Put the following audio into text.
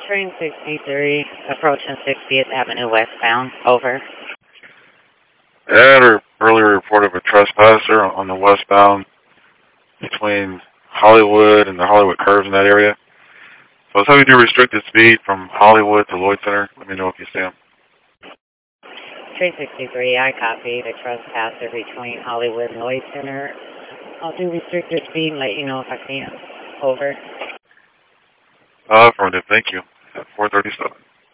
Train 63, approaching 60th Avenue westbound. Over. I had an earlier report of a trespasser on the westbound between Hollywood and the Hollywood curves in that area. So I was having to do restricted speed from Hollywood to Lloyd Center. Let me know if you see him. Train 63, I copy the trespasser between Hollywood and Lloyd Center. I'll do restricted speed and let you know if I see him. Over. Affirmative, thank you. 437.